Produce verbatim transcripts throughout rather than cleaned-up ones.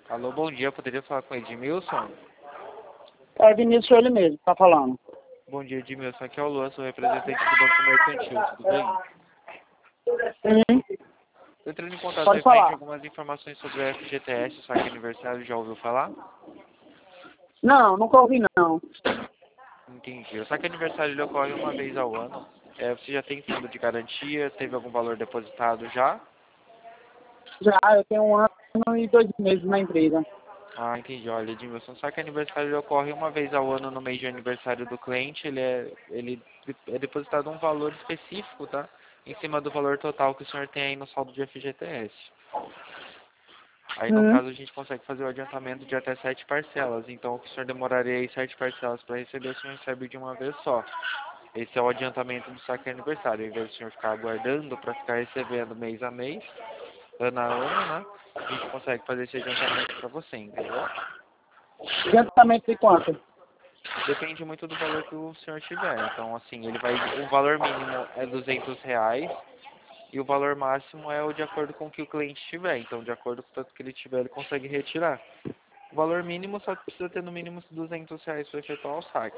Alô, bom dia. Poderia falar com Edmilson? É Vinícius, ele mesmo, tá falando. Bom dia, Edmilson. Aqui é o Luan, sou representante do Banco Mercantil. Tudo bem? Uhum. Estou entrando em contato Pode referente a falar. algumas informações sobre o F G T S, saque aniversário. Já ouviu falar? Não, nunca ouvi não. Entendi. O saque aniversário ele ocorre uma vez ao ano. É, você já tem fundo de garantia? Teve algum valor depositado já? Já, eu tenho um ano e dois meses na empresa. Ah, entendi. Olha, Edmilson, o saque aniversário ele ocorre uma vez ao ano no mês de aniversário do cliente. Ele é, ele é depositado um valor específico, tá? Em cima do valor total que o senhor tem aí no saldo de F G T S. Aí, no Uhum. caso, a gente consegue fazer o adiantamento de até sete parcelas. Então, o que o senhor demoraria aí sete parcelas para receber, o senhor recebe de uma vez só. Esse é o adiantamento do saque aniversário. Ao invés do senhor ficar aguardando para ficar recebendo mês a mês, ano a ano, né? A gente consegue fazer esse adiantamento para você, entendeu? Adiantamento de quanto? Depende muito do valor que o senhor tiver. Então, assim, ele vai, o valor mínimo é duzentos reais e o valor máximo é o de acordo com o que o cliente tiver. Então, de acordo com o tanto que ele tiver, ele consegue retirar. O valor mínimo só precisa ter no mínimo duzentos reais para efetuar o saque.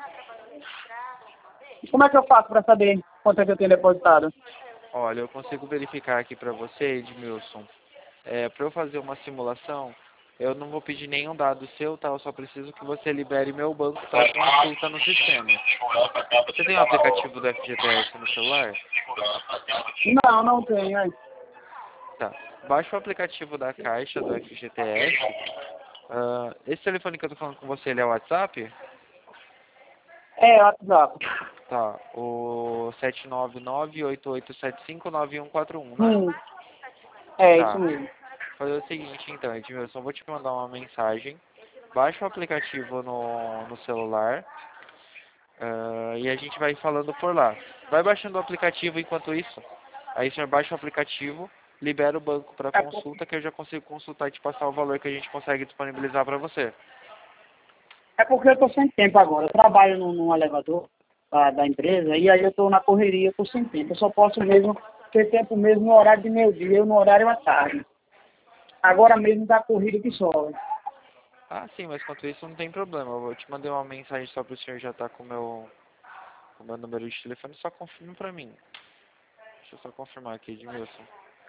E como é que eu faço para saber quanto é que eu tenho depositado? Olha, eu consigo verificar aqui para você, Edmilson. É, para eu fazer uma simulação, eu não vou pedir nenhum dado seu, tá? Eu só preciso que você libere meu banco para consulta no sistema. Você tem o aplicativo do F G T S no celular? Não, não tenho. É, Tá. Baixa o aplicativo da Caixa do F G T S. Ah, esse telefone que eu tô falando com você, ele é o WhatsApp? é WhatsApp. Tá. O sete nove nove, oito oito sete cinco, nove um quatro um, né? Hum, é isso Tá. mesmo. Vou fazer o seguinte, então, Edmilson, eu vou te mandar uma mensagem. Baixa o aplicativo no, no celular. ah, e a gente vai falando por lá. Vai baixando o aplicativo enquanto isso. Aí o senhor baixa o aplicativo, libera o banco para É, por- consulta, que eu já consigo consultar e te passar o valor que a gente consegue disponibilizar para você. é porque eu tô sem tempo agora. Eu trabalho num, num elevador da, da empresa e aí eu tô na correria, eu tô sem tempo. Eu só posso mesmo ter tempo mesmo no horário de meio-dia, eu no horário à tarde. Agora mesmo tá corrida que sobe. Ah, sim, mas quanto isso não tem problema. Eu vou te mandar uma mensagem só para o senhor já estar com o meu, com o meu número de telefone. Só confirme para mim. Deixa eu só confirmar aqui, Edmilson.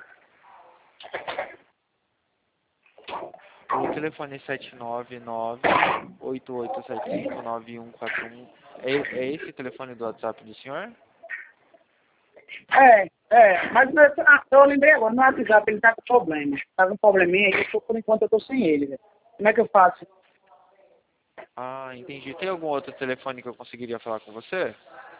O telefone é sete nove nove, oito oito sete cinco, nove um quatro um. É, é esse o telefone do WhatsApp do senhor? É, é, mas eu, ah, eu lembrei agora, no WhatsApp ele tá com problema. Tá com um probleminha aí, eu tô, por enquanto eu tô sem ele, velho. Como é que eu faço? Ah, entendi. Tem algum outro telefone que eu conseguiria falar com você?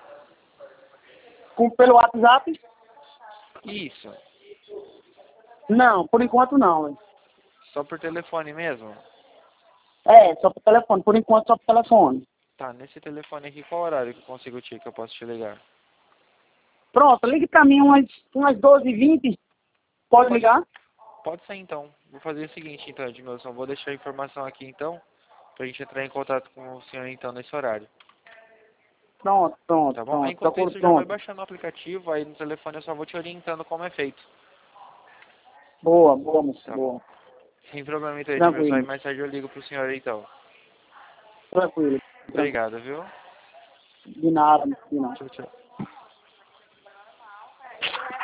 Com, pelo WhatsApp? Isso. Não, por enquanto não, velho. Só por telefone mesmo? É, só por telefone, por enquanto só por telefone. Tá, nesse telefone aqui, qual horário que eu consigo te, que eu posso te ligar? Pronto, ligue pra mim umas, umas doze e vinte. Pode Pode, ligar? pode ser então. Vou fazer o seguinte então, Edmilson. Vou deixar a informação aqui então, pra gente entrar em contato com o senhor então nesse horário. Pronto, pronto, Tá bom? Aí, pronto. enquanto Procuro isso, já vai pronto. baixando o aplicativo, aí no telefone eu só vou te orientando como é feito. Boa, boa, moça, Tá bom? boa. Sem problema então, Edmilson. Aí Tranquilo, mais tarde eu ligo pro senhor então. tranquilo, tranquilo. Obrigado, viu? De nada, de nada. Tchau, tchau.